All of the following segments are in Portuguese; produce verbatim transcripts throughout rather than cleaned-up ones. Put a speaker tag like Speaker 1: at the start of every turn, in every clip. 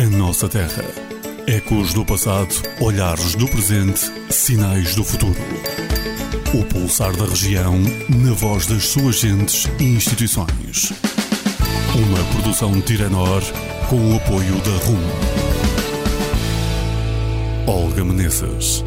Speaker 1: A nossa terra. Ecos do passado, olhares do presente, sinais do futuro. O pulsar da região, na voz das suas gentes e instituições. Uma produção de Tiranor, com o apoio da R U M. Olga Menezes.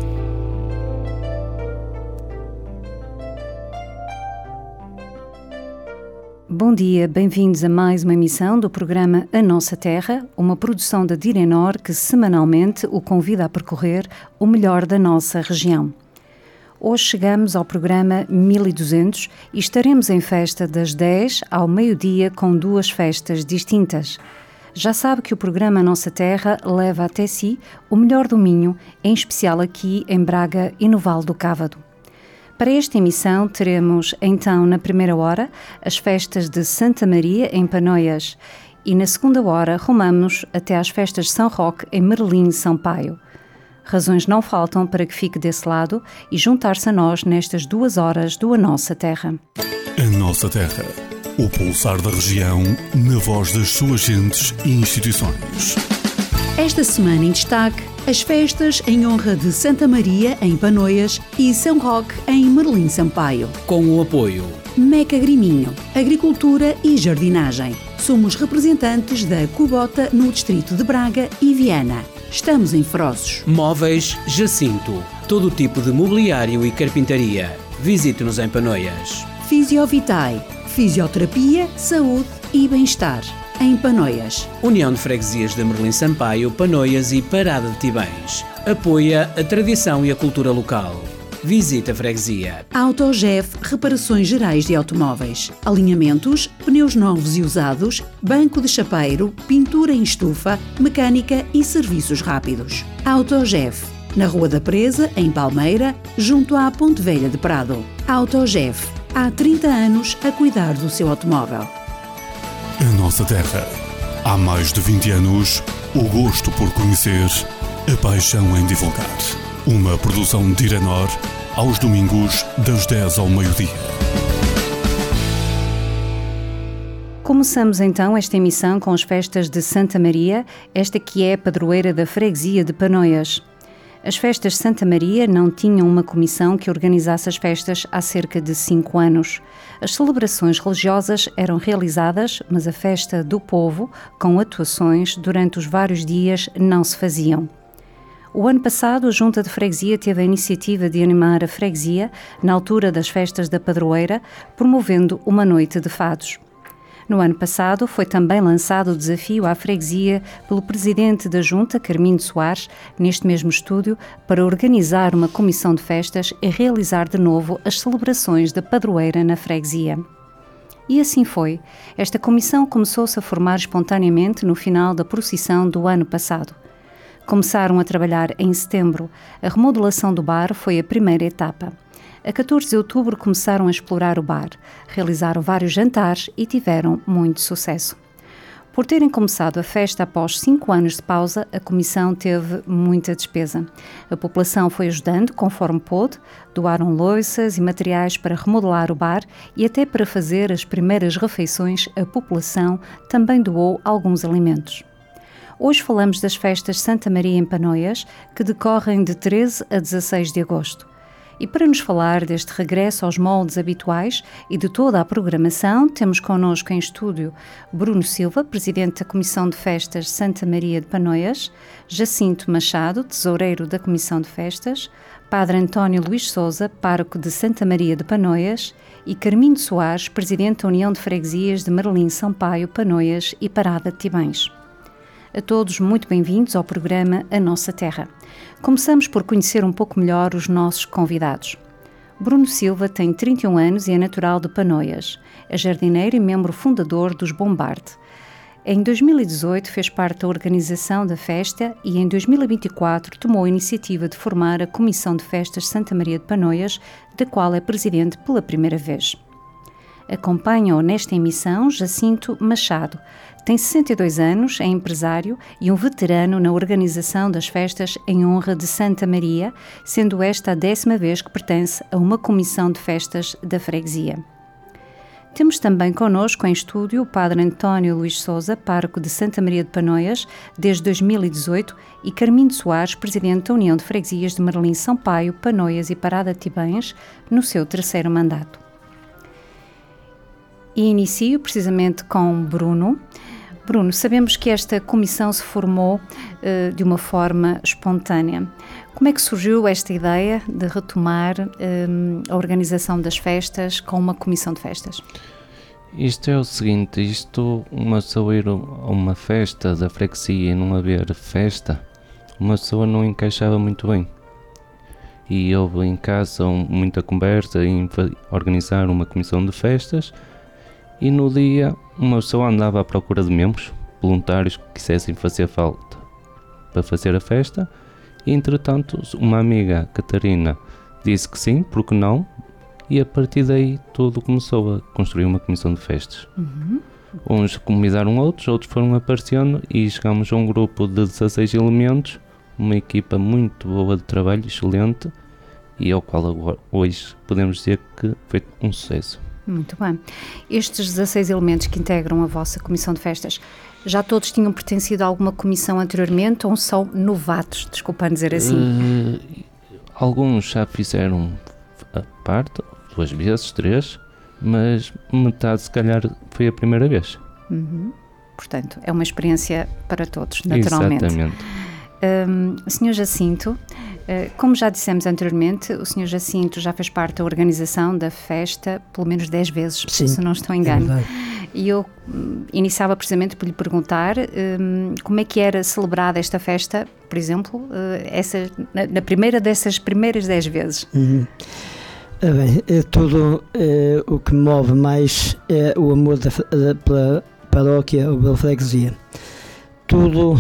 Speaker 2: Bom dia, bem-vindos a mais uma emissão do programa A Nossa Terra, uma produção da Direnor que semanalmente o convida a percorrer o melhor da nossa região. Hoje chegamos ao programa mil e duzentos e estaremos em festa das dez ao meio-dia com duas festas distintas. Já sabe que o programa A Nossa Terra leva até si o melhor do Minho, em especial aqui em Braga e no Vale do Cávado. Para esta emissão teremos, então, na primeira hora, as festas de Santa Maria em Panoias e na segunda hora rumamos até às festas de São Roque em Merlim, Sampaio. Razões não faltam para que fique desse lado e juntar-se a nós nestas duas horas do A Nossa Terra.
Speaker 1: A Nossa Terra. O pulsar da região, na voz das suas gentes e instituições.
Speaker 3: Esta semana em destaque, as festas em honra de Santa Maria em Panoias e São Roque em Merlim, Sampaio.
Speaker 4: Com o apoio
Speaker 3: Meca Griminho, Agricultura e Jardinagem. Somos representantes da Cubota no distrito de Braga e Viana. Estamos em Frozes.
Speaker 4: Móveis Jacinto. Todo tipo de mobiliário e carpintaria. Visite-nos em Panoias.
Speaker 3: Fisiovitae. Fisioterapia, saúde e bem-estar. Em Panoias.
Speaker 4: União de Freguesias de Merlim Sampaio, Panoias e Parada de Tibães. Apoia a tradição e a cultura local. Visita a freguesia.
Speaker 3: AutoGEF, reparações gerais de automóveis. Alinhamentos, pneus novos e usados, banco de chapeiro, pintura em estufa, mecânica e serviços rápidos. AutoGEF, na Rua da Presa, em Palmeira, junto à Ponte Velha de Prado. AutoGEF, há trinta anos a cuidar do seu automóvel.
Speaker 1: A Nossa Terra. Há mais de vinte anos, o gosto por conhecer, a paixão em divulgar. Uma produção de Tiranor, aos domingos, das dez ao meio-dia.
Speaker 2: Começamos então esta emissão com as festas de Santa Maria, esta que é a padroeira da freguesia de Panoias. As festas de Santa Maria não tinham uma comissão que organizasse as festas há cerca de cinco anos. As celebrações religiosas eram realizadas, mas a festa do povo, com atuações durante os vários dias, não se faziam. O ano passado, a Junta de Freguesia teve a iniciativa de animar a freguesia, na altura das festas da padroeira, promovendo uma noite de fados. No ano passado, foi também lançado o desafio à freguesia pelo presidente da Junta, Carminho Soares, neste mesmo estúdio, para organizar uma comissão de festas e realizar de novo as celebrações da padroeira na freguesia. E assim foi. Esta comissão começou-se a formar espontaneamente no final da procissão do ano passado. Começaram a trabalhar em setembro. A remodelação do bar foi a primeira etapa. A catorze de outubro começaram a explorar o bar, realizaram vários jantares e tiveram muito sucesso. Por terem começado a festa após cinco anos de pausa, a comissão teve muita despesa. A população foi ajudando conforme pôde, doaram louças e materiais para remodelar o bar e até para fazer as primeiras refeições a população também doou alguns alimentos. Hoje falamos das festas Santa Maria em Panoias, que decorrem de treze a dezasseis de agosto. E para nos falar deste regresso aos moldes habituais e de toda a programação, temos connosco em estúdio Bruno Silva, presidente da Comissão de Festas Santa Maria de Panoias, Jacinto Machado, tesoureiro da Comissão de Festas, Padre António Luís Sousa, pároco de Santa Maria de Panoias e Carminho Soares, presidente da União de Freguesias de Merlim, Sampaio, Panoias e Parada de Tibães. A todos muito bem-vindos ao programa A Nossa Terra. Começamos por conhecer um pouco melhor os nossos convidados. Bruno Silva tem trinta e um anos e é natural de Panoias. É jardineiro e membro fundador dos Bombarde. Em dois mil e dezoito fez parte da organização da festa e em dois mil e vinte e quatro tomou a iniciativa de formar a Comissão de Festas Santa Maria de Panoias, da qual é presidente pela primeira vez. Acompanha-o nesta emissão Jacinto Machado. Tem sessenta e dois anos, é empresário e um veterano na organização das festas em honra de Santa Maria, sendo esta a décima vez que pertence a uma comissão de festas da freguesia. Temos também connosco em estúdio o Padre António Luís Sousa, pároco de Santa Maria de Panoias desde dois mil e dezoito, e Carminho Soares, presidente da União de Freguesias de Marlim Sampaio, Panoias e Parada de Tibães, no seu terceiro mandato. E inicio precisamente com Bruno. Bruno, sabemos que esta comissão se formou uh, de uma forma espontânea. Como é que surgiu esta ideia de retomar um, a organização das festas com uma comissão de festas?
Speaker 5: Isto é o seguinte, isto, uma pessoa ir a uma festa da freguesia e não haver festa, uma pessoa não encaixava muito bem. E houve em casa muita conversa em organizar uma comissão de festas, e no dia uma pessoa andava à procura de membros, voluntários que quisessem fazer falta para fazer a festa, e entretanto uma amiga, Catarina, disse que sim, porque não, e a partir daí tudo começou a construir uma comissão de festas. Uhum. Uns convidaram outros, outros foram aparecendo e chegamos a um grupo de dezasseis elementos, uma equipa muito boa de trabalho, excelente, e ao qual agora, hoje podemos dizer que foi um sucesso.
Speaker 2: Muito bem. Estes dezasseis elementos que integram a vossa comissão de festas, já todos tinham pertencido a alguma comissão anteriormente ou são novatos, desculpa dizer assim?
Speaker 5: Uh, alguns já fizeram a parte, duas vezes, três, mas metade se calhar foi a primeira vez.
Speaker 2: Uhum. Portanto, é uma experiência para todos, naturalmente.
Speaker 5: Exatamente.
Speaker 2: Um, senhor Jacinto, uh, como já dissemos anteriormente, o senhor Jacinto já fez parte da organização da festa pelo menos dez vezes, Sim, se não estou em engano. É e eu um, iniciava precisamente por lhe perguntar um, como é que era celebrada esta festa, por exemplo, uh, essa, na, na primeira dessas primeiras dez vezes.
Speaker 6: Uhum. É bem, é tudo é, o que move mais é o amor da, da, pela paróquia ou pela freguesia. Tudo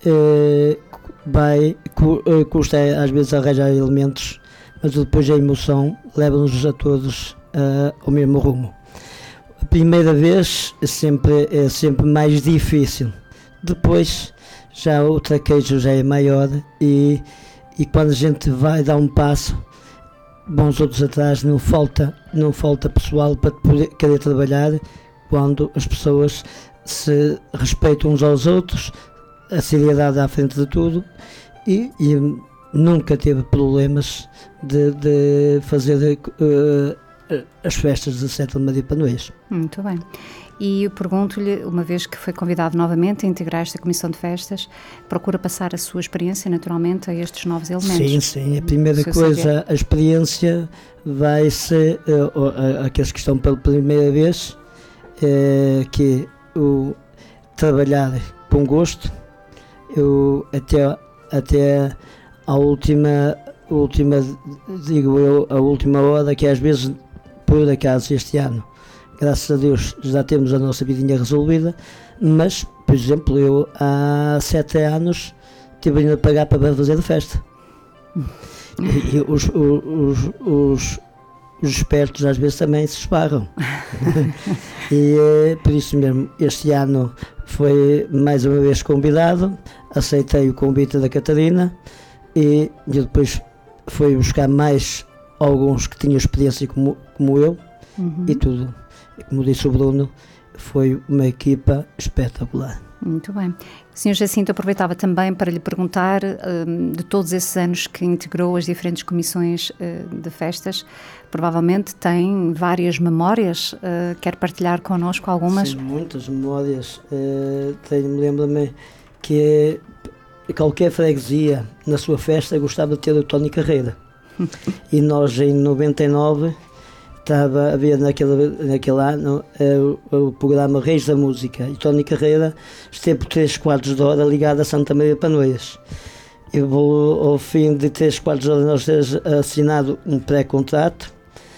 Speaker 6: é, vai, custa às vezes arranjar elementos, mas depois a emoção leva-nos a todos uh, ao mesmo rumo. A primeira vez é sempre, é sempre mais difícil, depois já o traquejo já é maior e, e quando a gente vai dar um passo, vão os outros atrás, não falta, não falta pessoal para poder, querer trabalhar quando as pessoas se respeitam uns aos outros, a seriedade à frente de tudo, e, e nunca teve problemas de, de fazer uh, as festas de Santa Maria de Panoias.
Speaker 2: Muito bem. E eu pergunto-lhe, uma vez que foi convidado novamente a integrar esta comissão de festas, procura passar a sua experiência naturalmente a estes novos elementos?
Speaker 6: Sim, sim. A primeira coisa, saber. a experiência vai ser, uh, aqueles que estão pela primeira vez, uh, que o trabalhar com gosto. Eu até, até a última, última, digo eu, a última hora, que às vezes, por acaso, este ano, graças a Deus, já temos a nossa vidinha resolvida, mas, por exemplo, eu há sete anos tive ainda a pagar para fazer a festa. E, e os, os, os, os espertos às vezes também se esparram. E é por isso mesmo, este ano foi mais uma vez convidado, aceitei o convite da Catarina e, e depois fui buscar mais alguns que tinham experiência como, como eu, uhum. E tudo. Como disse o Bruno, foi uma equipa espetacular.
Speaker 2: Muito bem. senhor Jacinto, aproveitava também para lhe perguntar, um, de todos esses anos que integrou as diferentes comissões uh, de festas, provavelmente tem várias memórias, uh, quer partilhar connosco algumas?
Speaker 6: Sim, muitas memórias. Uh, tenho, lembro-me que qualquer freguesia na sua festa gostava de ter o Tony Carreira. E nós em noventa e nove estava a ver naquele, naquele ano uh, o programa Reis da Música, e Tony Carreira esteve por três quartos de hora ligado a Santa Maria de Panoias. E ao fim de três quartos de hora nós temos assinado um pré-contrato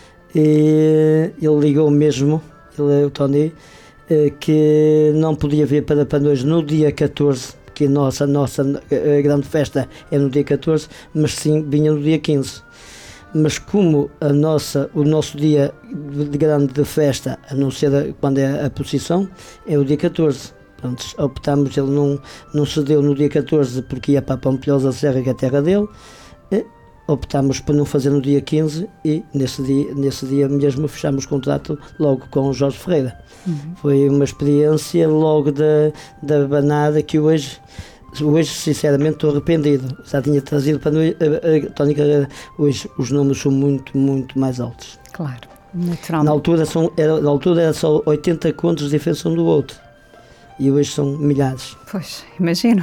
Speaker 6: e ele ligou mesmo, ele, o Tony, uh, que não podia vir para Panoias no dia catorze, porque a nossa, a nossa a grande festa é no dia catorze, mas sim vinha no dia quinze. Mas como a nossa, o nosso dia de grande de festa, a não ser quando é a procissão, é o dia catorze. Pronto, optámos, ele não, não cedeu no dia catorze porque ia para a Pampilhosa da Serra, que é a terra dele, optámos por não fazer no dia quinze e nesse dia, nesse dia mesmo fechámos o contrato logo com o Jorge Ferreira. Uhum. Foi uma experiência logo da, da banada que hoje, hoje sinceramente estou arrependido. Já tinha trazido para a, a tónica, hoje os números são muito, muito mais altos.
Speaker 2: Claro, naturalmente.
Speaker 6: Na altura, são, era, na altura era só oitenta contos de diferença um do outro. E hoje são milhares.
Speaker 2: Pois, imagino.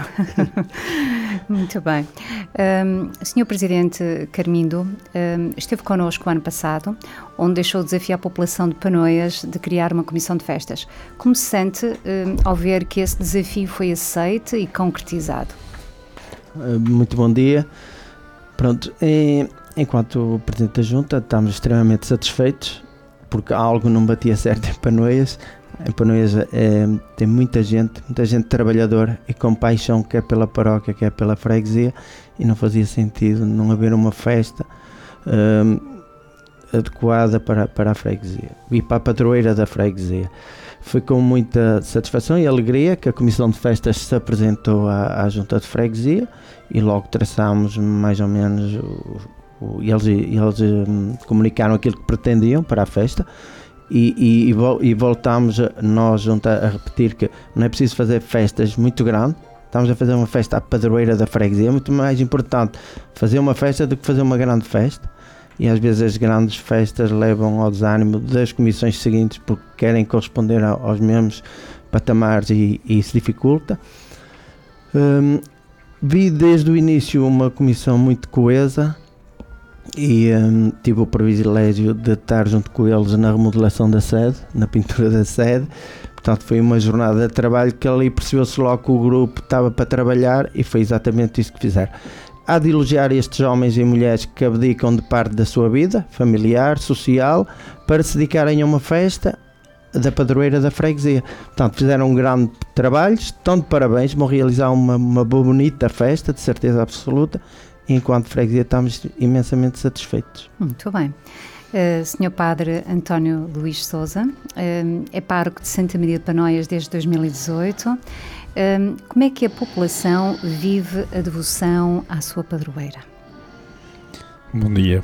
Speaker 2: Muito bem. Um, senhor Presidente Carmindo, um, esteve connosco o ano passado, onde deixou o desafio à população de Panoias de criar uma comissão de festas. Como se sente um, ao ver que esse desafio foi aceito e concretizado?
Speaker 7: Muito bom dia. Pronto, e, enquanto Presidente da Junta, estamos extremamente satisfeitos, porque algo não batia certo em Panoias. Em Panoias é, tem muita gente, muita gente trabalhadora e com paixão, quer pela paróquia, quer pela freguesia, e não fazia sentido não haver uma festa um, adequada para, para a freguesia e para a padroeira da freguesia. Foi com muita satisfação e alegria que a Comissão de Festas se apresentou à, à Junta de Freguesia e logo traçámos mais ou menos, o, o, e eles, eles um, comunicaram aquilo que pretendiam para a festa. E, e, e voltámos a, nós junto a, a repetir que não é preciso fazer festas muito grandes, estamos a fazer uma festa à padroeira da freguesia. É muito mais importante fazer uma festa do que fazer uma grande festa, e às vezes as grandes festas levam ao desânimo das comissões seguintes porque querem corresponder a, aos mesmos patamares e, e isso dificulta. Um, vi desde o início uma comissão muito coesa e um, tive o privilégio de estar junto com eles na remodelação da sede, na pintura da sede. Portanto, foi uma jornada de trabalho que ali percebeu-se logo que o grupo estava para trabalhar e foi exatamente isso que fizeram. Há de elogiar estes homens e mulheres que abdicam de parte da sua vida familiar, social, para se dedicarem a uma festa da padroeira da freguesia. Portanto, fizeram um grande trabalho, estão de parabéns, vão realizar uma, uma bonita festa, de certeza absoluta. Enquanto freguesia estamos imensamente satisfeitos.
Speaker 2: Muito bem. Uh, senhor Padre António Luís Sousa, uh, é pároco de Santa Maria de Panoias desde dois mil e dezoito. Uh, como é que a população vive a devoção à sua padroeira?
Speaker 8: Bom dia.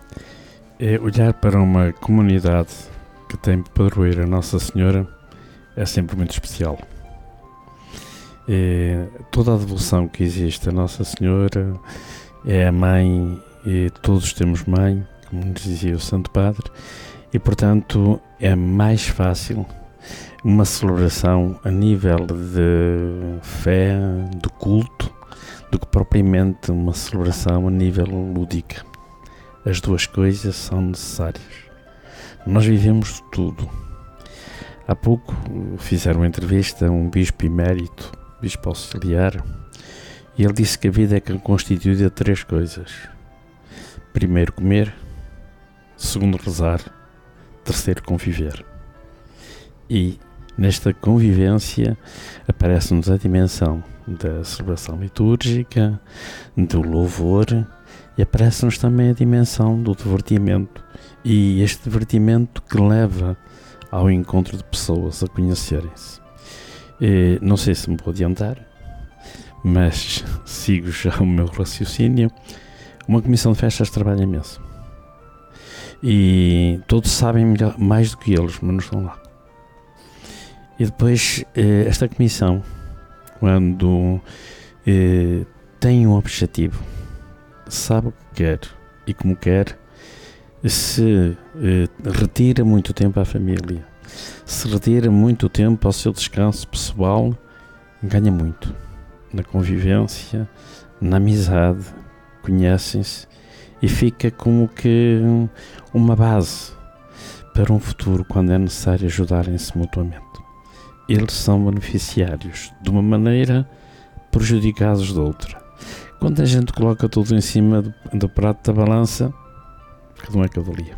Speaker 8: É olhar para uma comunidade que tem padroeira Nossa Senhora é sempre muito especial. É, toda a devoção que existe a Nossa Senhora é a mãe, e todos temos mãe, como nos dizia o Santo Padre, e portanto é mais fácil uma celebração a nível de fé, de culto, do que propriamente uma celebração a nível lúdica. As duas coisas são necessárias. Nós vivemos tudo. Há pouco fizeram uma entrevista a um bispo emérito, bispo auxiliar, e ele disse que a vida é constituída de três coisas. Primeiro, comer. Segundo, rezar. Terceiro, conviver. E nesta convivência aparece-nos a dimensão da celebração litúrgica, do louvor, e aparece-nos também a dimensão do divertimento. E este divertimento que leva ao encontro de pessoas a conhecerem-se. E não sei se me vou adiantar, mas sigo já o meu raciocínio. Uma comissão de festas trabalha imenso e todos sabem melhor, mais do que eles, mas não estão lá. E depois esta comissão, quando eh, tem um objetivo, sabe o que quer e como quer, se eh, retira muito tempo à família, se retira muito tempo ao seu descanso pessoal, ganha muito na convivência, na amizade, conhecem-se e fica como que uma base para um futuro quando é necessário ajudarem-se mutuamente. Eles são beneficiários de uma maneira, prejudicados de outra. Quando a gente coloca tudo em cima do, do prato da balança, cada um é cavalia.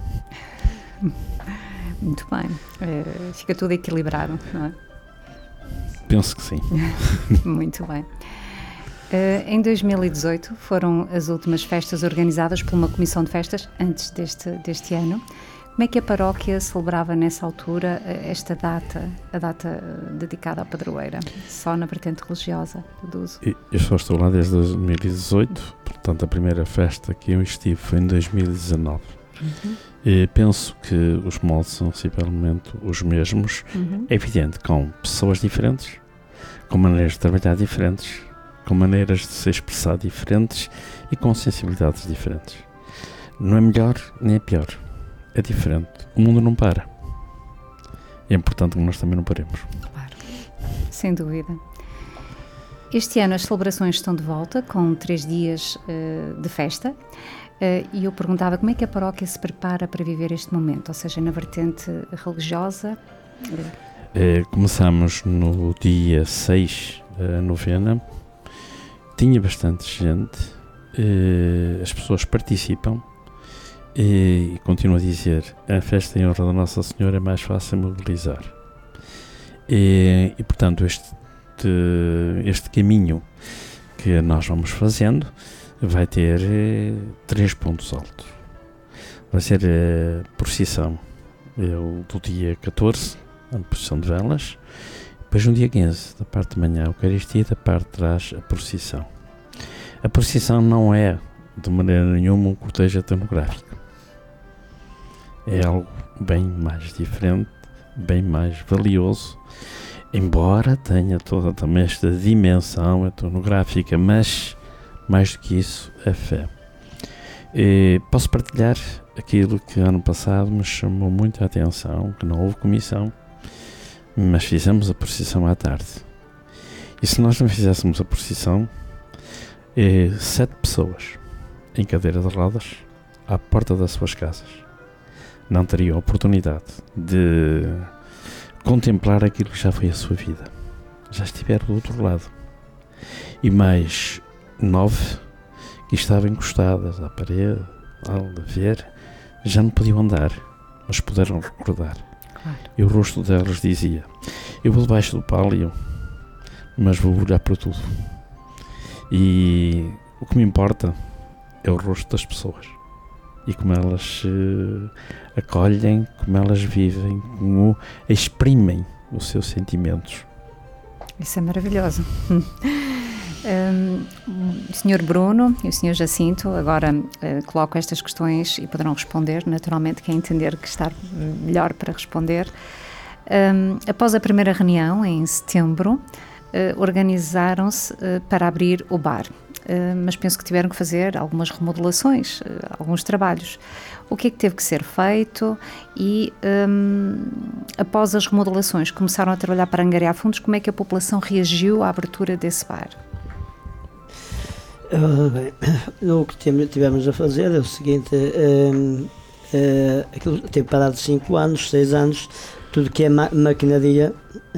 Speaker 2: Muito bem, é, fica tudo equilibrado, não é?
Speaker 8: Penso que sim.
Speaker 2: Muito bem. Uh, em dois mil e dezoito foram as últimas festas organizadas por uma comissão de festas, antes deste, deste ano. Como é que a paróquia celebrava nessa altura esta data, a data dedicada à padroeira? Só na vertente religiosa, deduzo?
Speaker 8: Eu só estou lá desde dois mil e dezoito, portanto a primeira festa que eu estive foi em dois mil e dezanove. Uhum. E penso que os moldes são sensivelmente os mesmos. Uhum. É evidente, com pessoas diferentes, com maneiras de trabalhar diferentes, com maneiras de se expressar diferentes e com sensibilidades diferentes. Não é melhor nem é pior, é diferente. O mundo não para. É importante que nós também não paremos.
Speaker 2: Claro, sem dúvida. Este ano as celebrações estão de volta, com três dias uh, de festa, uh, e eu perguntava como é que a paróquia se prepara para viver este momento, ou seja, na vertente religiosa.
Speaker 8: Uh, começamos no dia seis, a novena, tinha bastante gente, uh, as pessoas participam, e, e continuo a dizer, a festa em honra da Nossa Senhora é mais fácil mobilizar. E, e portanto, este, este caminho que nós vamos fazendo vai ter eh, três pontos altos. Vai ser a procissão eu, do dia catorze, a procissão de velas, depois no dia quinze, da parte de manhã, a Eucaristia, da parte de trás, a procissão. A procissão não é, de maneira nenhuma, um cortejo etnográfico. É algo bem mais diferente, bem mais valioso, embora tenha toda também esta dimensão etnográfica, mas mais do que isso, a fé. E posso partilhar aquilo que ano passado me chamou muita atenção, que não houve comissão, mas fizemos a procissão à tarde. E se nós não fizéssemos a procissão, é sete pessoas em cadeira de rodas à porta das suas casas não teriam a oportunidade de contemplar aquilo que já foi a sua vida. Já estiveram do outro lado. E mais nove que estavam encostadas à parede, ao ver, já não podiam andar, mas puderam recordar. Claro. E o rosto delas dizia: eu vou debaixo do pálio, mas vou olhar para tudo. E o que me importa é o rosto das pessoas. E como elas uh, acolhem, como elas vivem, como exprimem os seus sentimentos.
Speaker 2: Isso é maravilhoso. um, o senhor Bruno e o senhor Jacinto agora uh, colocam estas questões e poderão responder, naturalmente, quem entender que está melhor para responder. Um, após a primeira reunião, em setembro, uh, organizaram-se uh, para abrir o bar. Uh, mas penso que tiveram que fazer algumas remodelações, uh, alguns trabalhos. O que é que teve que ser feito? E um, após as remodelações começaram a trabalhar para angariar fundos, como é que a população reagiu à abertura desse bar?
Speaker 6: Uh, bem, o que tivemos a fazer é o seguinte, uh, uh, aquilo teve parado cinco anos, seis anos, tudo que é ma- maquinaria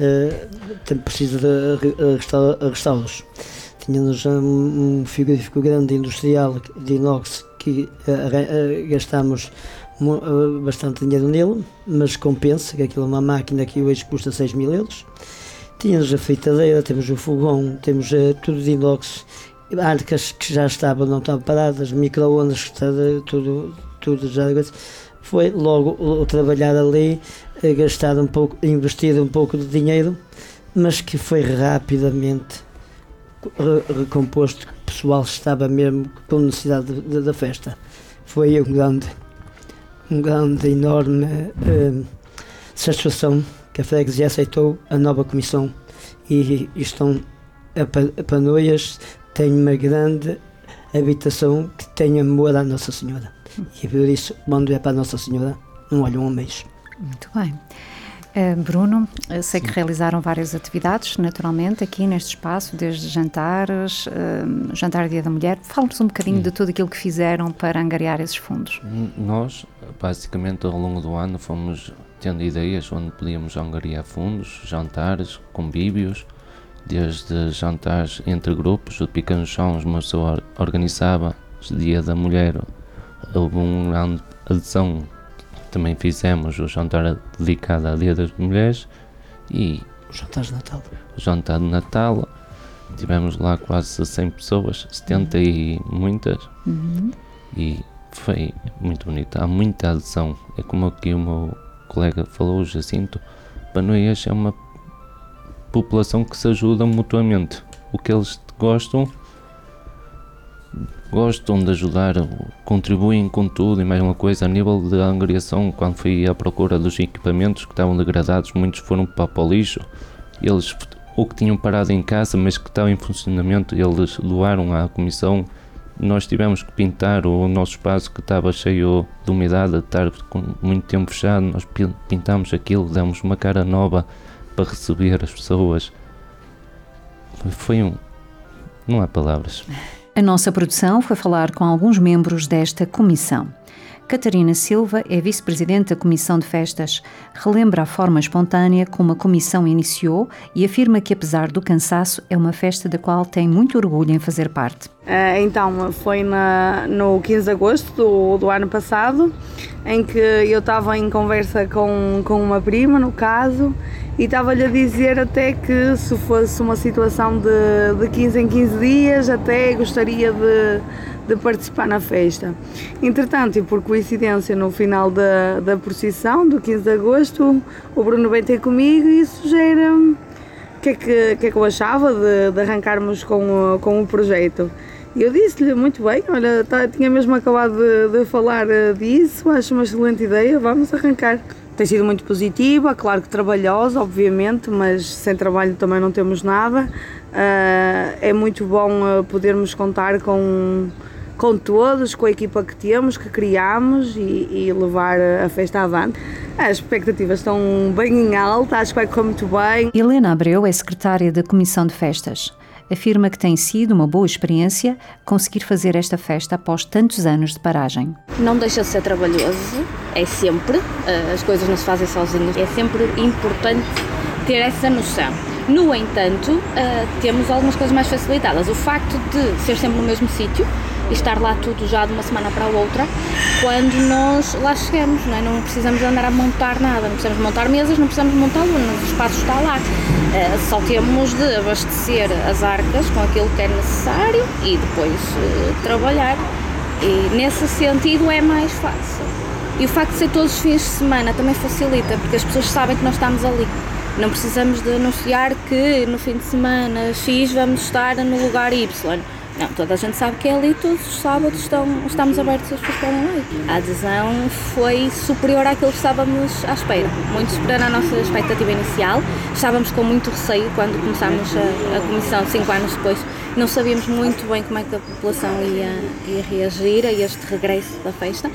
Speaker 6: uh, precisa de restauros. Tínhamos um, um frigorífico grande industrial de inox que uh, uh, gastámos uh, bastante dinheiro nele, mas compensa, que aquilo é uma máquina que hoje custa seis mil euros. Tínhamos a fritadeira, temos o fogão, temos uh, tudo de inox, arcas que já estavam, não estavam paradas, micro-ondas, tudo, tudo já. Foi logo o trabalhar ali, uh, gastar um pouco, investir um pouco de dinheiro, mas que foi rapidamente recomposto, que o pessoal estava mesmo com necessidade de, de, da festa. Foi um grande, um grande, enorme uh, satisfação que a freguesia aceitou a nova comissão e, e estão a, a Panoias tem uma grande habitação que tem amor à Nossa Senhora. E por isso, quando é para a Nossa Senhora, não olham a meios.
Speaker 2: Muito bem. Uh, Bruno, sei Sim. que realizaram várias atividades, naturalmente, aqui neste espaço, desde jantares, uh, jantar Dia da Mulher. Fala-nos um bocadinho Sim. de tudo aquilo que fizeram para angariar esses fundos.
Speaker 5: Nós, basicamente, ao longo do ano, fomos tendo ideias onde podíamos angariar fundos, jantares, convívios, desde jantares entre grupos, o Pica no Chão, uma pessoa organizava o Dia da Mulher, houve uma grande adesão. Também fizemos o jantar dedicado ao Dia das Mulheres e
Speaker 6: o jantar de Natal.
Speaker 5: O jantar de Natal. Tivemos lá quase cem pessoas, setenta uhum. e muitas. Uhum. E foi muito bonito. Há muita adesão. É como aqui o meu colega falou, o Jacinto. Panoias é uma população que se ajuda mutuamente. O que eles gostam, gostam de ajudar, contribuem com tudo e mais uma coisa. A nível de angariação, quando fui à procura dos equipamentos que estavam degradados, muitos foram para, para o lixo. Eles, ou que tinham parado em casa, mas que estavam em funcionamento, eles doaram à comissão. Nós tivemos que pintar o nosso espaço que estava cheio de umidade, de estar com muito tempo fechado. Nós pintamos aquilo, demos uma cara nova para receber as pessoas. Foi um... não há palavras.
Speaker 2: A nossa produção foi falar com alguns membros desta comissão. Catarina Silva é vice-presidente da Comissão de Festas. Relembra a forma espontânea como a comissão iniciou e afirma que, apesar do cansaço, é uma festa da qual tem muito orgulho em fazer parte.
Speaker 9: Então, foi na, no quinze de agosto do, do ano passado, em que eu estava em conversa com, com uma prima, no caso, e estava-lhe a dizer até que se fosse uma situação de, de quinze em quinze dias, até gostaria de, de participar na festa. Entretanto, e por coincidência, no final da, da procissão, do quinze de agosto, o Bruno vem ter comigo e sugere o que é que, que, é que eu achava de, de arrancarmos com, com o projeto. E eu disse-lhe, muito bem, olha, tá, tinha mesmo acabado de, de falar disso, acho uma excelente ideia, vamos arrancar. Tem sido muito positiva, claro que trabalhosa, obviamente, mas sem trabalho também não temos nada. Uh, é muito bom uh, podermos contar com, com todos, com a equipa que temos, que criamos e, e levar a festa avante. As expectativas estão bem em alta, acho que vai correr muito bem.
Speaker 2: Helena Abreu é secretária da Comissão de Festas. Afirma que tem sido uma boa experiência conseguir fazer esta festa após tantos anos de paragem.
Speaker 10: Não deixa de ser trabalhoso, é sempre, as coisas não se fazem sozinhas, é sempre importante ter essa noção. No entanto, temos algumas coisas mais facilitadas. O facto de ser sempre no mesmo sítio e estar lá tudo já de uma semana para a outra, quando nós lá chegamos, não é? Não precisamos andar a montar nada, não precisamos montar mesas, não precisamos montar alunos, o espaço está lá. Uh, só temos de abastecer as arcas com aquilo que é necessário e depois uh, trabalhar. E nesse sentido é mais fácil. E o facto de ser todos os fins de semana também facilita, porque as pessoas sabem que nós estamos ali. Não precisamos de anunciar que no fim de semana X vamos estar no lugar Y. Não, toda a gente sabe que é ali, todos os sábados estão, estamos abertos e as pessoas podem ir. A adesão foi superior àquilo que estávamos à espera, muito superior à nossa expectativa inicial. Estávamos com muito receio quando começámos a, a comissão, cinco anos depois. Não sabíamos muito bem como é que a população ia, ia reagir a este regresso da festa,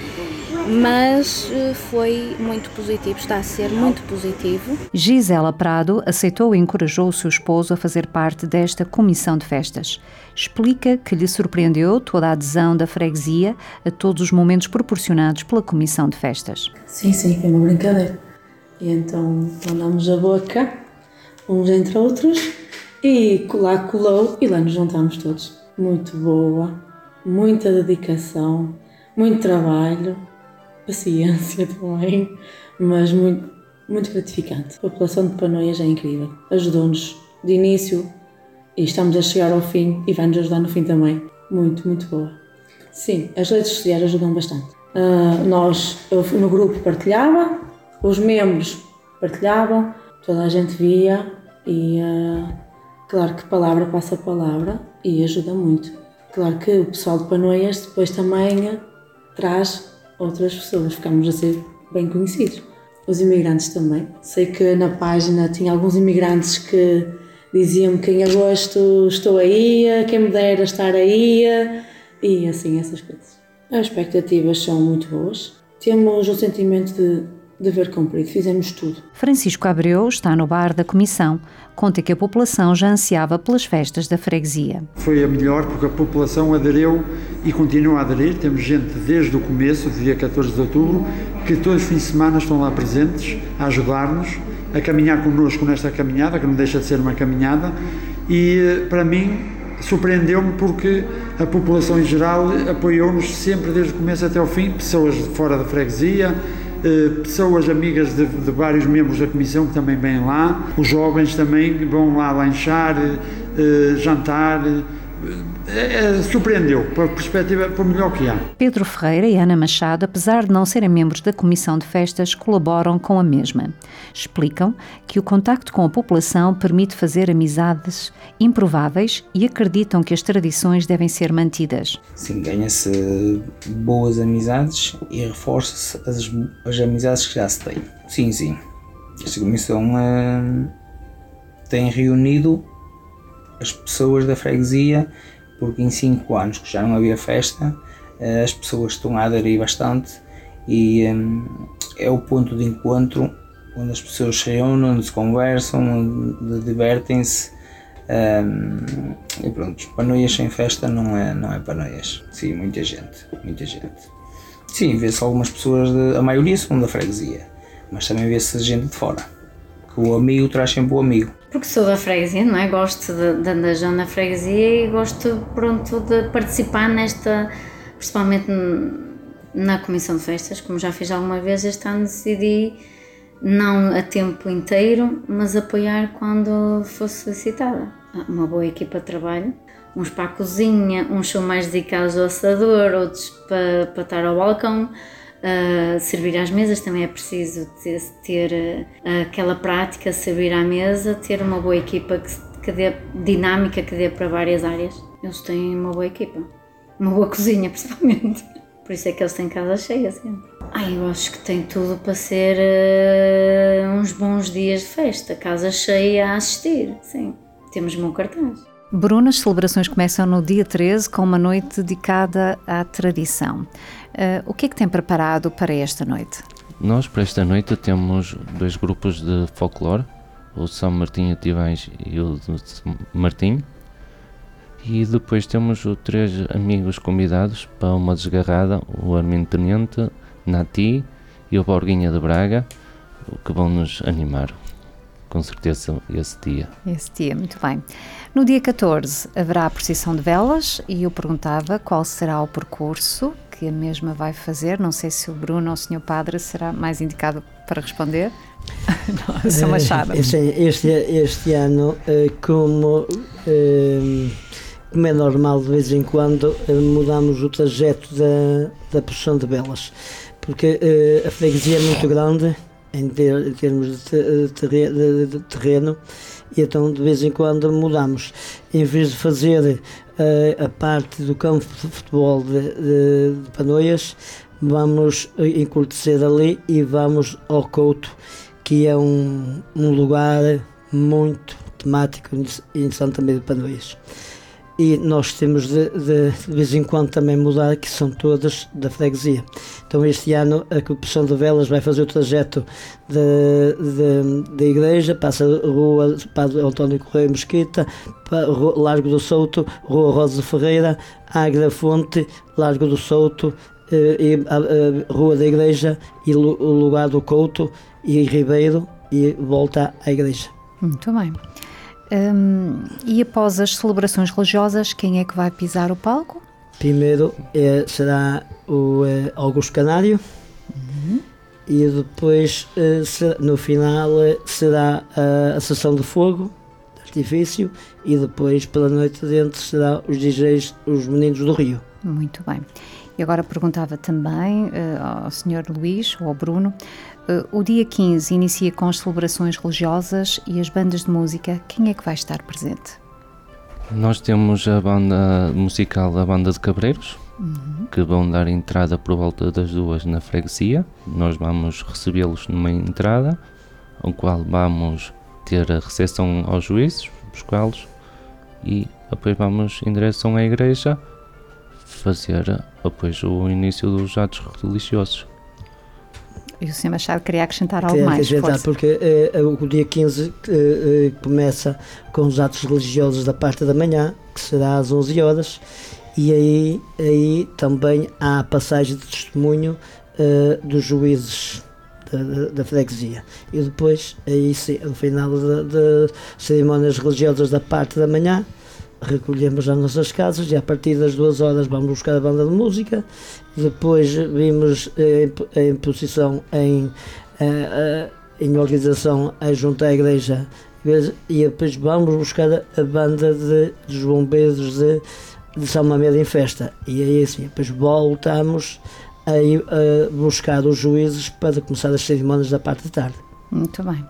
Speaker 10: mas foi muito positivo, está a ser muito positivo.
Speaker 2: Gisela Prado aceitou e encorajou o seu esposo a fazer parte desta comissão de festas. Explica que lhe surpreendeu toda a adesão da freguesia a todos os momentos proporcionados pela comissão de festas.
Speaker 11: Sim, sim, foi uma brincadeira. E então mandamos a boca, uns entre outros, e lá colou e lá nos juntámos todos. Muito boa, muita dedicação, muito trabalho, paciência também, mas muito, muito gratificante. A população de Panoias é incrível, ajudou-nos de início e estamos a chegar ao fim e vai-nos ajudar no fim também. Muito, muito boa. Sim, as redes sociais ajudam bastante. Uh, nós, eu no grupo partilhava, os membros partilhavam, toda a gente via e uh, claro que palavra passa palavra e ajuda muito. Claro que o pessoal de Panoias depois também uh, traz outras pessoas, ficamos a ser bem conhecidos. Os imigrantes também. Sei que na página tinha alguns imigrantes que diziam-me que em agosto estou aí, quem me dera estar aí, e assim, essas coisas. As expectativas são muito boas. Temos o sentimento de dever cumprido, fizemos tudo.
Speaker 2: Francisco Abreu está no bar da comissão. Conta que a população já ansiava pelas festas da freguesia.
Speaker 12: Foi a melhor porque a população aderiu e continua a aderir. Temos gente desde o começo, do dia catorze de outubro, que todos os fins de semana estão lá presentes a ajudar-nos, a caminhar connosco nesta caminhada, que não deixa de ser uma caminhada, e para mim surpreendeu-me porque a população em geral apoiou-nos sempre desde o começo até o fim, pessoas de fora da freguesia, pessoas amigas de, de vários membros da comissão que também vêm lá, os jovens também vão lá lanchar, jantar, é, surpreendeu, para a perspectiva, para o melhor que há.
Speaker 2: Pedro Ferreira e Ana Machado, apesar de não serem membros da Comissão de Festas, colaboram com a mesma. Explicam que o contacto com a população permite fazer amizades improváveis e acreditam que as tradições devem ser mantidas.
Speaker 13: Sim, ganha-se boas amizades e reforça-se as, as amizades que já se têm. Sim, sim. Esta comissão uh, tem reunido as pessoas da freguesia, porque em cinco anos que já não havia festa, as pessoas estão a aderir bastante e um, é o ponto de encontro onde as pessoas se reúnem, onde se conversam, onde divertem-se um, e pronto, Panoias sem festa não é, não é Panoias. Sim, muita gente, muita gente. Sim, vê-se algumas pessoas, de, a maioria são da freguesia, mas também vê-se gente de fora, que o amigo traz sempre o amigo.
Speaker 14: Porque sou da freguesia, não é? Gosto de, de andar já na freguesia e gosto, pronto, de participar nesta, principalmente na Comissão de Festas, como já fiz alguma vez. Este ano decidi não a tempo inteiro, mas apoiar quando fosse solicitada. Uma boa equipa de trabalho, uns para a cozinha, uns são mais dedicados ao assador, outros para, para estar ao balcão. Uh, servir às mesas também é preciso ter, ter uh, aquela prática, servir à mesa, ter uma boa equipa que, que dê dinâmica, que dê para várias áreas. Eles têm uma boa equipa, uma boa cozinha principalmente, por isso é que eles têm casa cheia sempre. Ai, eu acho que tem tudo para ser uh, uns bons dias de festa, casa cheia a assistir, sim, temos bom cartaz.
Speaker 2: Bruno, as celebrações começam no dia treze com uma noite dedicada à tradição. Uh, o que é que tem preparado para esta noite?
Speaker 5: Nós, para esta noite, temos dois grupos de folclore, o São Martinho de Tivães e o de Martim. E depois temos os três amigos convidados para uma desgarrada, o Armindo Tenente, Nati e o Borguinha de Braga, que vão nos animar. Com certeza esse dia.
Speaker 2: Esse dia, muito bem. No dia catorze haverá a procissão de velas e eu perguntava qual será o percurso que a mesma vai fazer. Não sei se o Bruno ou o senhor Padre será mais indicado para responder. Não, São Machado.
Speaker 6: Este, este, este ano, como, como é normal, de vez em quando mudamos o trajeto da, da procissão de velas, porque a freguesia é muito grande em termos de terreno, e então de vez em quando mudamos. Em vez de fazer uh, a parte do campo de futebol de, de, de Panoias, vamos encurtecer ali e vamos ao Couto, que é um, um lugar muito temático em Santa Maria de Panoias. E nós temos de, de, de vez em quando também mudar, que são todas da freguesia. Então este ano a Procissão de Velas vai fazer o trajeto da igreja, passa a Rua Padre António Correia Mesquita, Largo do Souto, Rua Rosa Ferreira, Agra Fonte, Largo do Souto, e a, a Rua da Igreja e o lugar do Couto e Ribeiro, e volta à igreja.
Speaker 2: Muito bem. Um, e após as celebrações religiosas, quem é que vai pisar o palco?
Speaker 6: Primeiro é, será o é, Augusto Canário, uhum. E depois é, será, no final é, será a, a sessão de fogo, de artifício, e depois pela noite dentro será os D Js, os Meninos do Rio.
Speaker 2: Muito bem. E agora perguntava também uh, ao senhor Luís, ou ao Bruno, uh, o dia quinze inicia com as celebrações religiosas e as bandas de música. Quem é que vai estar presente?
Speaker 5: Nós temos a banda musical da Banda de Cabreiros, uhum. que vão dar entrada por volta das duas na freguesia. Nós vamos recebê-los numa entrada, ao qual vamos ter a recepção aos juízes, buscá-los, e depois vamos em direção à igreja, fazer depois o início dos atos religiosos.
Speaker 2: E o senhor Machado queria acrescentar algo mais?
Speaker 6: Queria acrescentar, porque eh, o dia quinze eh, começa com os atos religiosos da parte da manhã, que será às onze horas, e aí, aí também há a passagem de testemunho eh, dos juízes da, da, da freguesia. E depois, aí sim, no final das cerimónias religiosas da parte da manhã, recolhemos as nossas casas e a partir das duas horas vamos buscar a banda de música. Depois vimos em, em posição em, em organização junto à igreja e depois vamos buscar a banda de, dos bombeiros de, de São Mamede em festa, e aí assim, depois voltamos a, a buscar os juízes para começar as cerimónias da parte da tarde.
Speaker 2: Muito bem.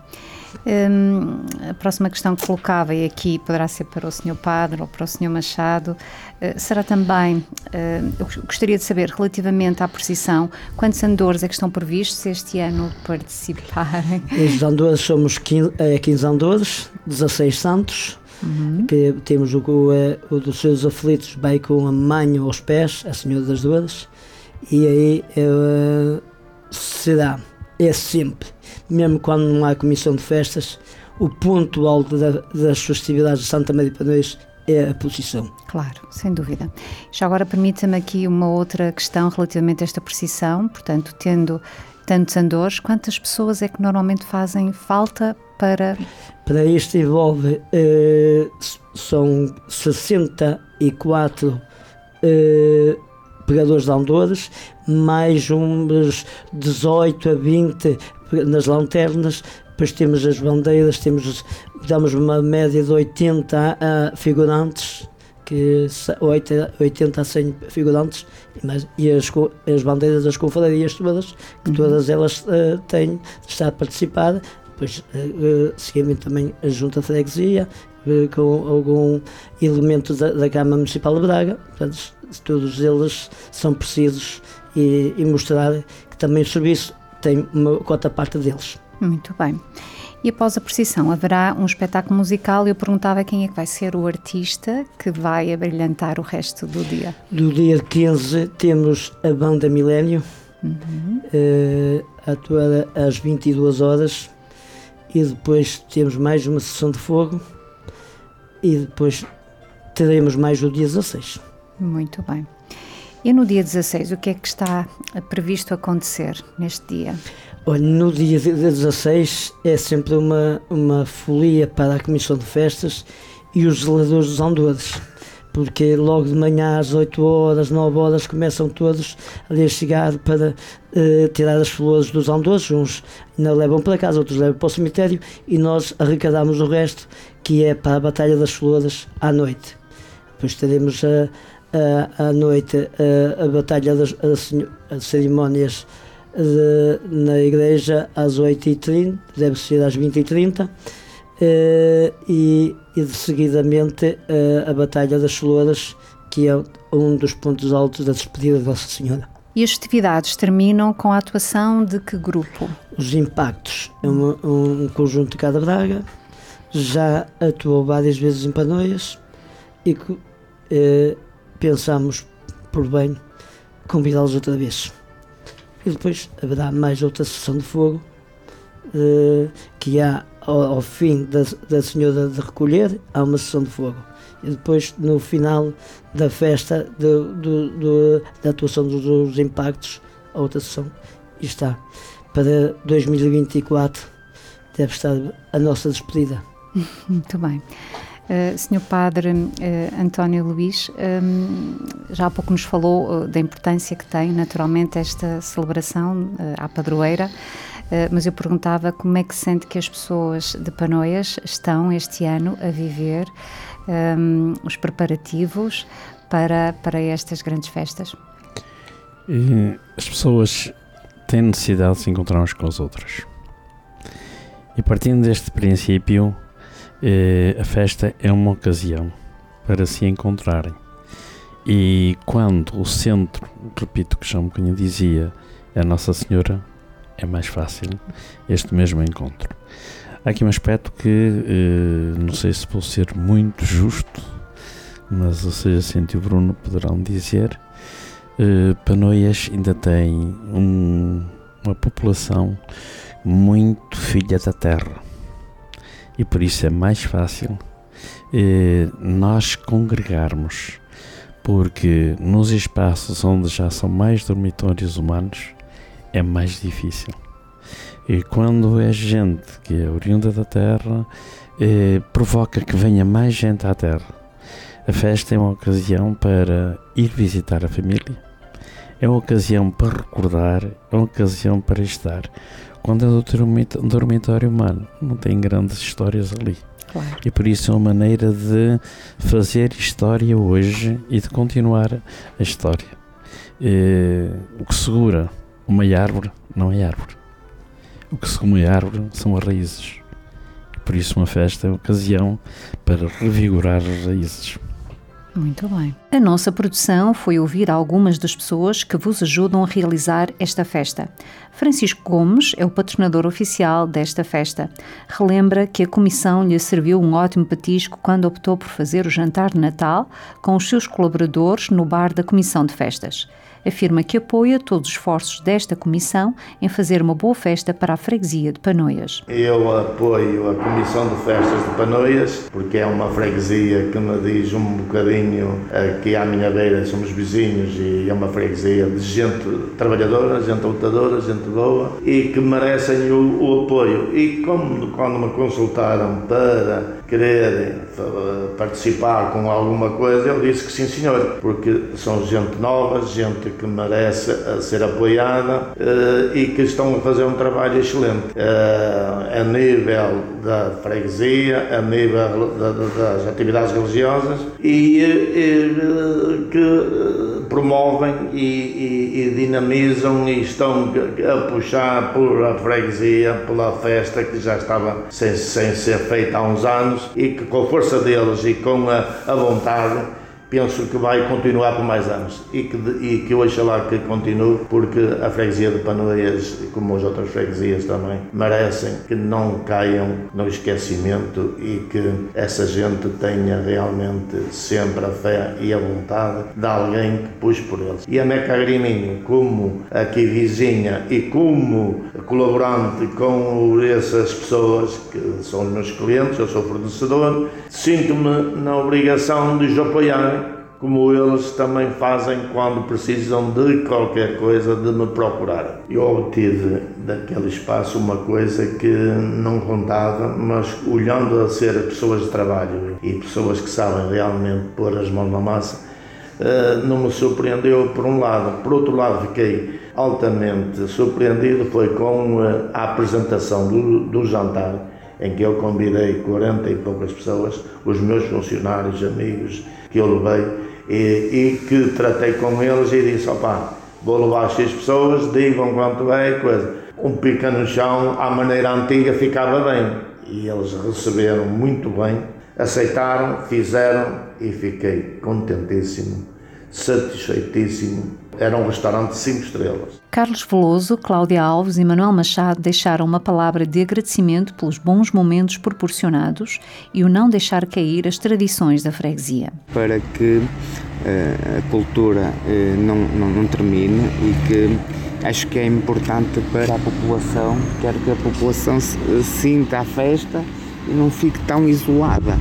Speaker 2: Hum, a próxima questão que colocava, e aqui poderá ser para o senhor Padre ou para o senhor Machado, uh, será também, uh, eu gostaria de saber, relativamente à procissão, quantos andores é que estão previstos este ano participarem?
Speaker 6: Os andores somos quinze, é, quinze andores, dezasseis santos, uhum. que temos o, o, o dos seus aflitos, vai com a mãe aos pés, a Senhora das Dores, e aí uh, será, é sempre, mesmo quando não há comissão de festas, o ponto alto da, das festividades de Santa Maria de Panoias é a procissão.
Speaker 2: Claro, sem dúvida. Já agora permita-me aqui uma outra questão relativamente a esta procissão, portanto, tendo tantos andores, quantas pessoas é que normalmente fazem falta para...
Speaker 6: Para isto envolve, eh, são sessenta e quatro eh, pregadores de andores, mais uns dezoito a vinte nas lanternas, depois temos as bandeiras, temos, damos uma média de oitenta a figurantes, que oitenta a cem figurantes, e as, as bandeiras das confrarias todas, que uhum. todas elas uh, têm de estar a participar, depois uh, seguimento também a Junta de Freguesia, uh, com algum elemento da, da Câmara Municipal de Braga, portanto, todos eles são precisos e, e mostrar que também o serviço tem uma cota parte deles.
Speaker 2: Muito bem. E após a procissão haverá um espetáculo musical, e eu perguntava quem é que vai ser o artista que vai abrilhantar o resto do dia.
Speaker 6: Do dia quinze temos a Banda Milénio, uhum. uh, a atuar às vinte e duas horas, e depois temos mais uma sessão de fogo, e depois teremos mais o dia dezasseis.
Speaker 2: Muito bem. E no dia dezasseis, o que é que está previsto acontecer neste dia?
Speaker 6: Olha, no dia dezasseis é sempre uma, uma folia para a Comissão de Festas e os zeladores dos andores, porque logo de manhã às oito horas, nove horas começam todos ali a chegar para uh, tirar as flores dos andores, uns ainda levam para casa, outros levam para o cemitério, e nós arrecadamos o resto, que é para a Batalha das Flores à noite. Depois teremos a Uh, à noite uh, a batalha das a, a cerimónias de, na igreja às oito e trinta, deve ser às vinte e trinta, uh, e, e de seguidamente uh, a batalha das Flores, que é um dos pontos altos da despedida de Nossa Senhora.
Speaker 2: E as festividades terminam com a atuação de que grupo?
Speaker 6: Os Impactos é um, um conjunto de cada Braga, já atuou várias vezes em Panoias, e que uh, pensamos por bem convidá-los outra vez. E depois haverá mais outra sessão de fogo, uh, que há ao, ao fim da, da Senhora de Recolher, há uma sessão de fogo. E depois, no final da festa do, do, do, da atuação dos, dos Impactos, a outra sessão. E está. Para dois mil e vinte e quatro deve estar a nossa despedida.
Speaker 2: Muito bem. Uh, senhor Padre uh, António Luís, um, já há pouco nos falou uh, da importância que tem naturalmente esta celebração uh, à padroeira, uh, mas eu perguntava como é que sente que as pessoas de Panoias estão este ano a viver um, os preparativos para, para estas grandes festas.
Speaker 8: E as pessoas têm necessidade de se encontrar uns com as outras, e partindo deste princípio, a festa é uma ocasião para se encontrarem, e quando o centro, repito que já um bocadinho dizia, é a Nossa Senhora, é mais fácil este mesmo encontro. Há aqui um aspecto que não sei se vou ser muito justo, mas o Sr. Jacinto e o Bruno poderão dizer, Panoias ainda tem um, uma população muito filha da terra, e por isso é mais fácil eh, nós congregarmos, porque nos espaços onde já são mais dormitórios humanos é mais difícil. E quando é gente que é oriunda da terra, eh, provoca que venha mais gente à terra. A festa é uma ocasião para ir visitar a família, é uma ocasião para recordar, é uma ocasião para estar Quando é do dormitório humano, não tem grandes histórias ali.
Speaker 2: Claro.
Speaker 8: E por isso é uma maneira de fazer história hoje e de continuar a história. E, o que segura uma árvore não é árvore. O que segura a árvore são as raízes. Por isso uma festa é uma ocasião para revigorar as raízes.
Speaker 2: Muito bem. A nossa produção foi ouvir algumas das pessoas que vos ajudam a realizar esta festa. Francisco Gomes é o patrocinador oficial desta festa. Relembra que a comissão lhe serviu um ótimo petisco quando optou por fazer o jantar de Natal com os seus colaboradores no bar da Comissão de Festas. Afirma que apoia todos os esforços desta comissão em fazer uma boa festa para a freguesia de Panoias.
Speaker 15: Eu apoio a Comissão de Festas de Panoias porque é uma freguesia que me diz um bocadinho aqui à minha beira, somos vizinhos e é uma freguesia de gente trabalhadora, gente lutadora, gente boa e que merecem o, o apoio. E como, quando me consultaram para quererem participar com alguma coisa, eu disse que sim, senhor, porque são gente nova, gente que merece ser apoiada uh, e que estão a fazer um trabalho excelente uh, a nível da freguesia, a nível da, da, das atividades religiosas e, e que promovem e, e, e dinamizam e estão a puxar por a freguesia, pela festa que já estava sem, sem ser feita há uns anos e que com a força deles e com a, a vontade penso que vai continuar por mais anos e que, e que oxalá que continue, porque a freguesia de Panoias, como as outras freguesias também, merecem que não caiam no esquecimento e que essa gente tenha realmente sempre a fé e a vontade de alguém que puxe por eles. E a Meca Agriminho, como aqui vizinha e como colaborante com essas pessoas que são os meus clientes, eu sou fornecedor, sinto-me na obrigação de os apoiar, como eles também fazem quando precisam de qualquer coisa, de me procurar. Eu obtive daquele espaço uma coisa que não contava, mas olhando a ser pessoas de trabalho e pessoas que sabem realmente pôr as mãos na massa, não me surpreendeu por um lado. Por outro lado, fiquei altamente surpreendido, foi com a apresentação do, do jantar, em que eu convidei quarenta e poucas pessoas, os meus funcionários, amigos, que eu levei, e, e que tratei com eles e disse, opá, vou levar X pessoas, digam quanto é, coisa. Um pica no chão, à maneira antiga, ficava bem. E eles receberam muito bem, aceitaram, fizeram e fiquei contentíssimo, satisfeitíssimo. Era um restaurante de cinco estrelas.
Speaker 2: Carlos Veloso, Cláudia Alves e Manuel Machado deixaram uma palavra de agradecimento pelos bons momentos proporcionados e o não deixar cair as tradições da freguesia.
Speaker 16: Para que uh, a cultura uh, não, não, não termine e que acho que é importante para a população, quero que a população se, uh, sinta a festa e não fique tão isolada.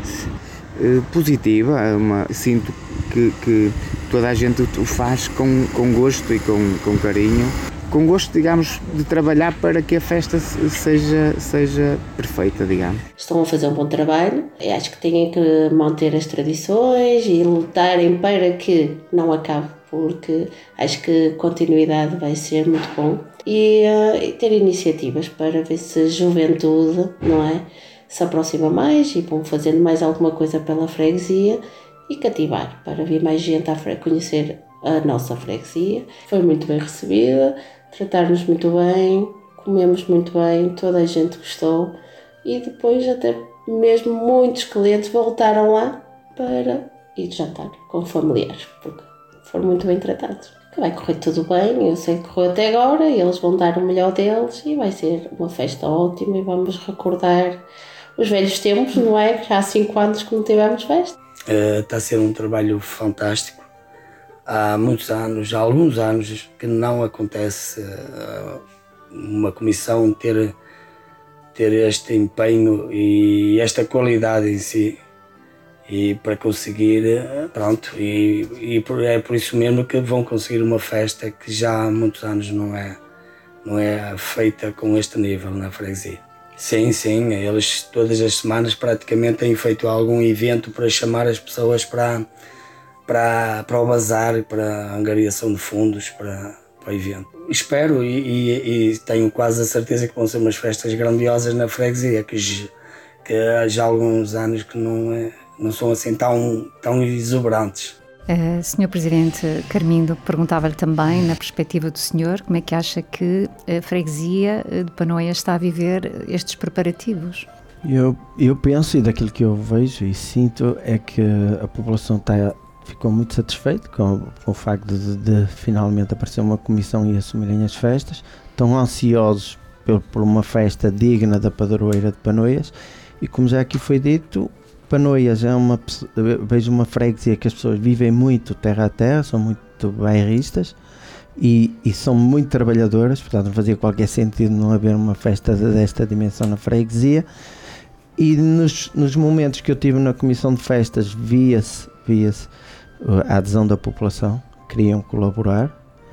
Speaker 16: Uh, positiva, uma, sinto que, que toda a gente o faz com, com gosto e com, com carinho, com gosto, digamos, de trabalhar para que a festa seja, seja perfeita, digamos.
Speaker 17: Estão a fazer um bom trabalho, eu acho que têm que manter as tradições e lutarem para que não acabe, porque acho que continuidade vai ser muito bom e, uh, e ter iniciativas para ver se a juventude, não é, se aproxima mais e vão fazendo mais alguma coisa pela freguesia e cativar, para vir mais gente a conhecer a nossa freguesia. Foi muito bem recebida, trataram-nos muito bem, comemos muito bem, toda a gente gostou e depois até mesmo muitos clientes voltaram lá para ir jantar com familiares, porque foram muito bem tratados. Que vai correr tudo bem, eu sei que correu até agora e eles vão dar o melhor deles e vai ser uma festa ótima e vamos recordar os velhos tempos, não é? Já há cinco anos que não tivemos festa.
Speaker 13: Uh, está a ser um trabalho fantástico. Há muitos anos, há alguns anos que não acontece uh, uma comissão ter, ter este empenho e esta qualidade em si e para conseguir, uh, pronto, e, e é por isso mesmo que vão conseguir uma festa que já há muitos anos não é, não é feita com este nível na freguesia. Sim, sim, eles todas as semanas praticamente têm feito algum evento para chamar as pessoas para, para, para o bazar, para a angariação de fundos, para,
Speaker 18: para o evento. Espero e, e, e tenho quase a certeza que vão ser umas festas grandiosas na freguesia, que, que já há alguns anos que não, é, não são assim tão, tão exuberantes.
Speaker 2: Uh, senhor Presidente Carmindo, perguntava-lhe também, na perspectiva do senhor, como é que acha que a freguesia de Panoias está a viver estes preparativos?
Speaker 7: Eu, eu penso, e daquilo que eu vejo e sinto, é que a população está, ficou muito satisfeita com, com o facto de, de finalmente aparecer uma comissão e assumirem as festas. Estão ansiosos por, por uma festa digna da padroeira de Panoias, e como já aqui foi dito, Panoias é uma, vejo uma freguesia que as pessoas vivem muito terra a terra, são muito bairristas e, e são muito trabalhadoras, portanto não fazia qualquer sentido não haver uma festa desta dimensão na freguesia. E nos, nos momentos que eu tive na comissão de festas via-se via-se a adesão da população, queriam colaborar,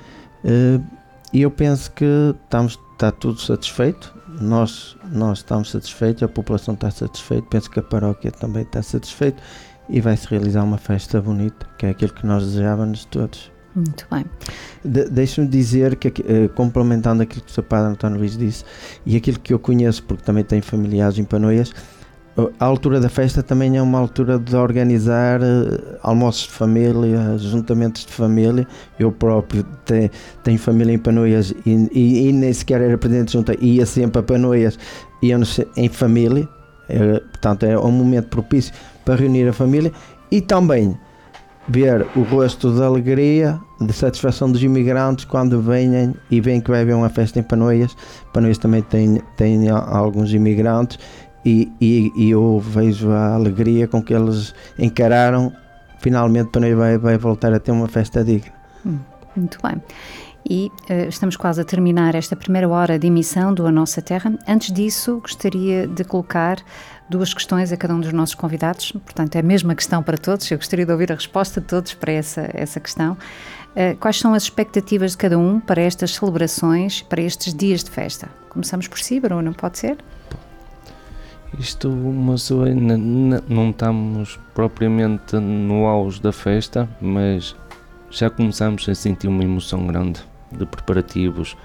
Speaker 7: e eu penso que estamos, está tudo satisfeito. Nós, nós estamos satisfeitos, a população está satisfeita, penso que a paróquia também está satisfeita e vai-se realizar uma festa bonita, que é aquilo que nós desejávamos todos.
Speaker 2: Muito bem.
Speaker 7: De, Deixe-me dizer que, uh, complementando aquilo que o seu Padre António Luís disse e aquilo que eu conheço, porque também tenho familiares em Panoias, a altura da festa também é uma altura de organizar uh, almoços de família, juntamentos de família. Eu próprio te, tenho família em Panoias e, e, e nem sequer era presidente de junta, ia sempre a Panoias, íamos em família, é, portanto é um momento propício para reunir a família e também ver o rosto de alegria, de satisfação dos imigrantes quando venham e veem que vai haver uma festa em Panoias. Panoias também tem, tem alguns imigrantes. E, e, e eu vejo a alegria com que eles encararam, finalmente Panoias vai, vai voltar a ter uma festa digna.
Speaker 2: Hum, muito bem. E uh, estamos quase a terminar esta primeira hora de emissão do A Nossa Terra. Antes disso, gostaria de colocar duas questões a cada um dos nossos convidados. Portanto, é a mesma questão para todos. Eu gostaria de ouvir a resposta de todos para essa, essa questão. Uh, quais são as expectativas de cada um para estas celebrações, para estes dias de festa? Começamos por si, Bruno, pode ser?
Speaker 5: Isto, uma pessoa, não estamos propriamente no auge da festa, mas já começamos a sentir uma emoção grande de preparativos.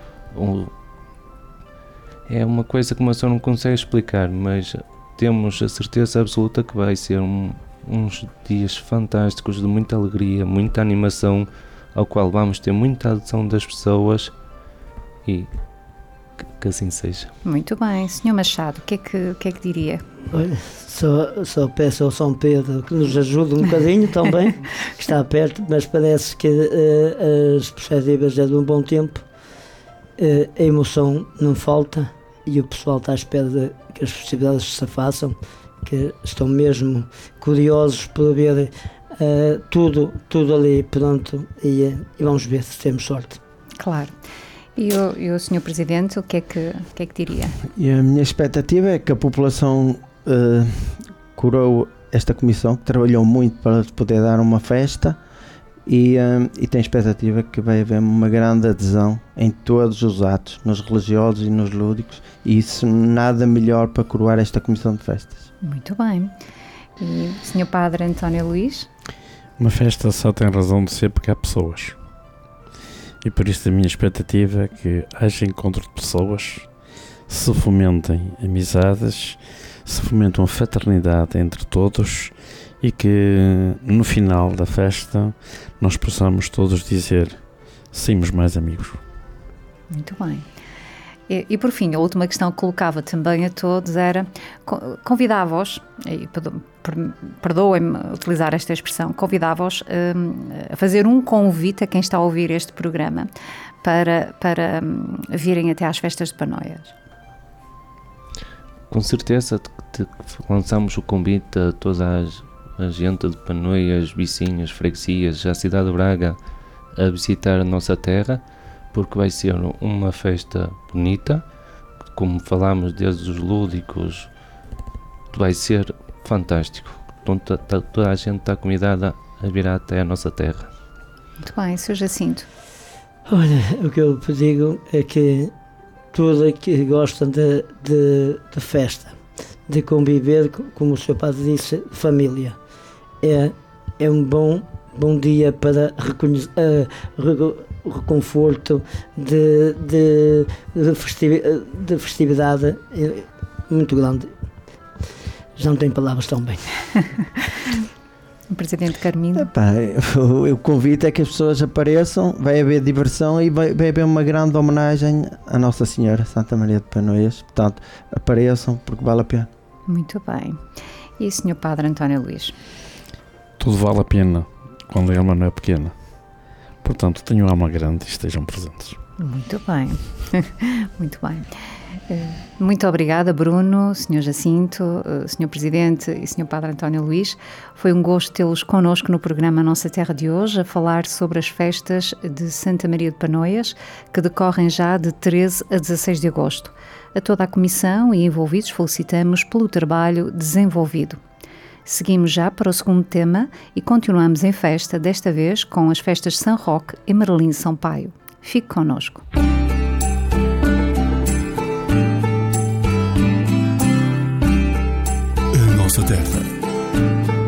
Speaker 5: É uma coisa que uma pessoa não consegue explicar, mas temos a certeza absoluta que vai ser um, uns dias fantásticos de muita alegria, muita animação, ao qual vamos ter muita adesão das pessoas e que assim seja.
Speaker 2: Muito bem. senhor Machado, o que é que, o que, é que diria?
Speaker 6: Olha, só, só peço ao São Pedro que nos ajude um bocadinho também, que está perto, mas parece que uh, as perspectivas é de um bom tempo, uh, a emoção não falta e o pessoal está à espera de que as festividades se façam, que estão mesmo curiosos por ver uh, tudo, tudo ali pronto e, uh, e vamos ver se temos sorte.
Speaker 2: Claro. E o, e o senhor Presidente, o que, é que, o que é que diria?
Speaker 7: E a minha expectativa é que a população uh, curou esta comissão, que trabalhou muito para poder dar uma festa e, uh, e tem expectativa que vai haver uma grande adesão em todos os atos, nos religiosos e nos lúdicos, e isso nada melhor para coroar esta comissão de festas.
Speaker 2: Muito bem. E o senhor Padre António Luís?
Speaker 8: Uma festa só tem razão de ser porque há pessoas. E por isso a minha expectativa é que haja encontro de pessoas, se fomentem amizades, se fomentem a fraternidade entre todos e que no final da festa nós possamos todos dizer somos mais amigos.
Speaker 2: Muito bem. E, e por fim, a última questão que colocava também a todos era, convidava-os, e perdoem-me utilizar esta expressão, convidava-os um, a fazer um convite a quem está a ouvir este programa para, para um, virem até às festas de Panoias.
Speaker 5: Com certeza te, te, lançamos o convite a toda a, a gente de Panoias, vizinhas, freguesias, a cidade de Braga, a visitar a nossa terra, porque vai ser uma festa bonita, como falámos, desde os lúdicos, vai ser fantástico. Então, toda a gente está convidada a vir até a nossa terra.
Speaker 2: Muito bem, senhor Jacinto.
Speaker 6: Olha, o que eu digo é que todos que gostam de, de, de festa, de conviver, como o senhor Padre disse, família, é, é um bom bom dia para reconhecer, uh, reconforto de, de, de, festividade, de festividade muito grande. Já não tenho palavras tão bem.
Speaker 2: O Presidente Carmino.
Speaker 7: Epá, o, o convite é que as pessoas apareçam, vai haver diversão e vai, vai haver uma grande homenagem à Nossa Senhora Santa Maria de Panoias. Portanto, apareçam porque vale a pena.
Speaker 2: Muito bem. E o senhor Padre António Luís?
Speaker 8: Tudo vale a pena quando a alma não é pequena. Portanto, tenham alma grande e estejam presentes.
Speaker 2: Muito bem. Muito bem. Muito obrigada, Bruno, senhor Jacinto, senhor Presidente e senhor Padre António Luís. Foi um gosto tê-los connosco no programa Nossa Terra de hoje, a falar sobre as festas de Santa Maria de Panoias, que decorrem já de treze a dezasseis de agosto. A toda a comissão e envolvidos felicitamos pelo trabalho desenvolvido. Seguimos já para o segundo tema e continuamos em festa, desta vez com as festas de São Roque e Merlim Sampaio. Fique connosco.
Speaker 1: A nossa terra.